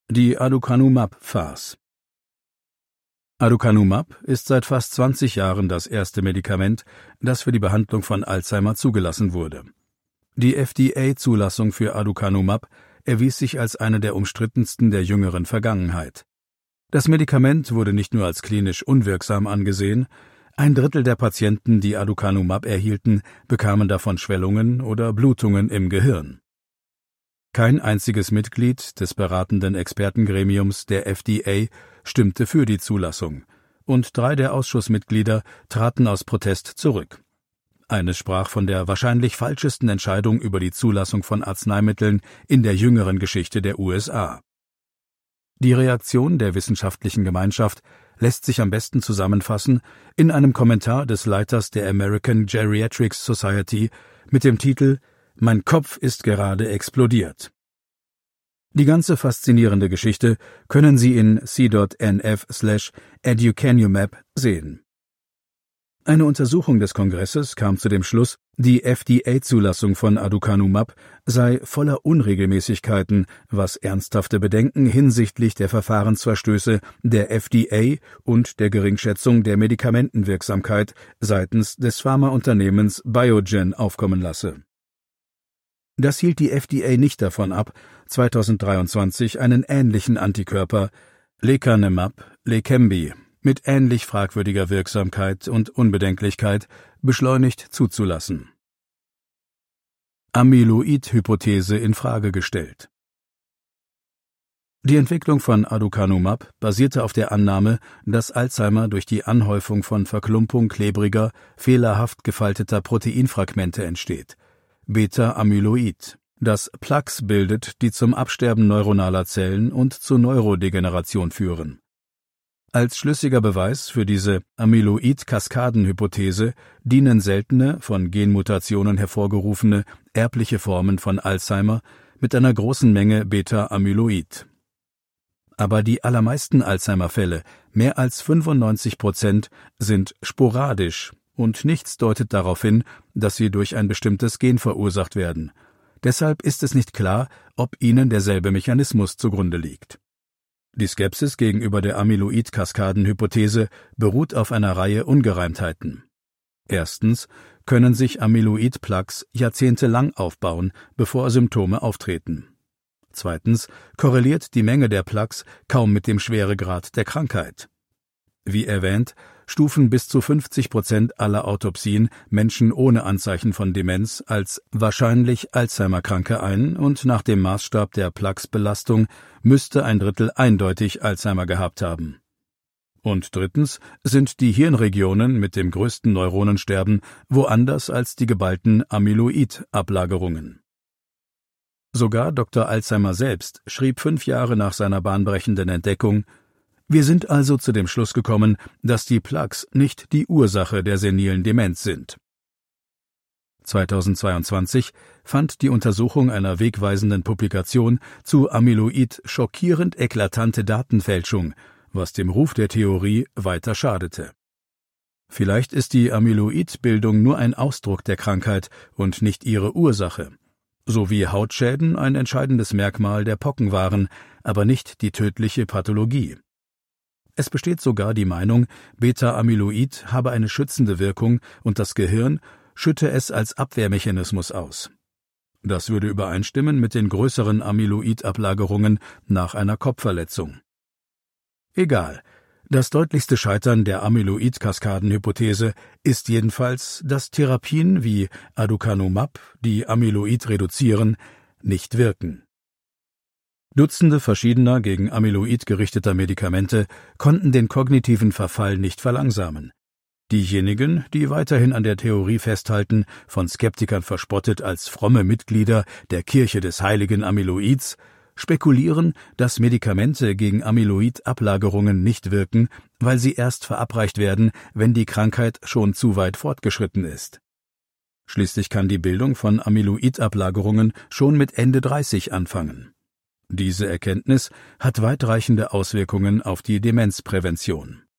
Die Aducanumab-Farce. Aducanumab ist seit fast 20 Jahren das erste Medikament, das für die Behandlung von Alzheimer zugelassen wurde. Die FDA-Zulassung für Aducanumab erwies sich als eine der umstrittensten der jüngeren Vergangenheit. Das Medikament wurde nicht nur als klinisch unwirksam angesehen, 1/3 der Patienten, die Aducanumab erhielten, bekamen davon Schwellungen oder Blutungen im Gehirn. Kein einziges Mitglied des beratenden Expertengremiums der FDA stimmte für die Zulassung, und 3 der Ausschussmitglieder traten aus Protest zurück. Eines sprach von der wahrscheinlich falschesten Entscheidung über die Zulassung von Arzneimitteln in der jüngeren Geschichte der USA. Die Reaktion der wissenschaftlichen Gemeinschaft lässt sich am besten zusammenfassen in einem Kommentar des Leiters der American Geriatrics Society mit dem Titel »Mein Kopf ist gerade explodiert«. Die ganze faszinierende Geschichte können Sie in c.nf/aducanumab sehen. Eine Untersuchung des Kongresses kam zu dem Schluss, die FDA-Zulassung von Aducanumab sei voller Unregelmäßigkeiten, was ernsthafte Bedenken hinsichtlich der Verfahrensverstöße der FDA und der Geringschätzung der Medikamentenwirksamkeit seitens des Pharmaunternehmens Biogen aufkommen lasse. Das hielt die FDA nicht davon ab, 2023 einen ähnlichen Antikörper, Lecanemab/Leqembi, mit ähnlich fragwürdiger Wirksamkeit und Unbedenklichkeit beschleunigt zuzulassen. Amyloid-Hypothese in Frage gestellt. Die Entwicklung von Aducanumab basierte auf der Annahme, dass Alzheimer durch die Anhäufung von Verklumpung klebriger, fehlerhaft gefalteter Proteinfragmente entsteht. Beta-Amyloid, das Plaques bildet, die zum Absterben neuronaler Zellen und zu Neurodegeneration führen. Als schlüssiger Beweis für diese Amyloid-Kaskaden-Hypothese dienen seltene, von Genmutationen hervorgerufene, erbliche Formen von Alzheimer mit einer großen Menge Beta-Amyloid. Aber die allermeisten Alzheimer-Fälle, mehr als 95%, sind sporadisch, und nichts deutet darauf hin, dass sie durch ein bestimmtes Gen verursacht werden. Deshalb ist es nicht klar, ob ihnen derselbe Mechanismus zugrunde liegt. Die Skepsis gegenüber der Amyloid-Kaskaden-Hypothese beruht auf einer Reihe Ungereimtheiten. Erstens können sich Amyloid-Plaques jahrzehntelang aufbauen, bevor Symptome auftreten. Zweitens korreliert die Menge der Plaques kaum mit dem Schweregrad der Krankheit. Wie erwähnt, stufen bis zu 50% aller Autopsien Menschen ohne Anzeichen von Demenz als wahrscheinlich Alzheimer-Kranke ein, und nach dem Maßstab der Plaques-Belastung müsste 1/3 eindeutig Alzheimer gehabt haben. Und drittens sind die Hirnregionen mit dem größten Neuronensterben woanders als die geballten Amyloid-Ablagerungen. Sogar Dr. Alzheimer selbst schrieb 5 Jahre nach seiner bahnbrechenden Entdeckung: Wir sind also zu dem Schluss gekommen, dass die Plaques nicht die Ursache der senilen Demenz sind. 2022 fand die Untersuchung einer wegweisenden Publikation zu Amyloid schockierend eklatante Datenfälschung, was dem Ruf der Theorie weiter schadete. Vielleicht ist die Amyloid-Bildung nur ein Ausdruck der Krankheit und nicht ihre Ursache, so wie Hautschäden ein entscheidendes Merkmal der Pocken waren, aber nicht die tödliche Pathologie. Es besteht sogar die Meinung, Beta-Amyloid habe eine schützende Wirkung und das Gehirn schütte es als Abwehrmechanismus aus. Das würde übereinstimmen mit den größeren Amyloid-Ablagerungen nach einer Kopfverletzung. Egal, das deutlichste Scheitern der Amyloid-Kaskaden-Hypothese ist jedenfalls, dass Therapien wie Aducanumab, die Amyloid reduzieren, nicht wirken. Dutzende verschiedener gegen Amyloid gerichteter Medikamente konnten den kognitiven Verfall nicht verlangsamen. Diejenigen, die weiterhin an der Theorie festhalten, von Skeptikern verspottet als fromme Mitglieder der Kirche des heiligen Amyloids, spekulieren, dass Medikamente gegen Amyloid-Ablagerungen nicht wirken, weil sie erst verabreicht werden, wenn die Krankheit schon zu weit fortgeschritten ist. Schließlich kann die Bildung von Amyloid-Ablagerungen schon mit Ende 30 anfangen. Diese Erkenntnis hat weitreichende Auswirkungen auf die Demenzprävention.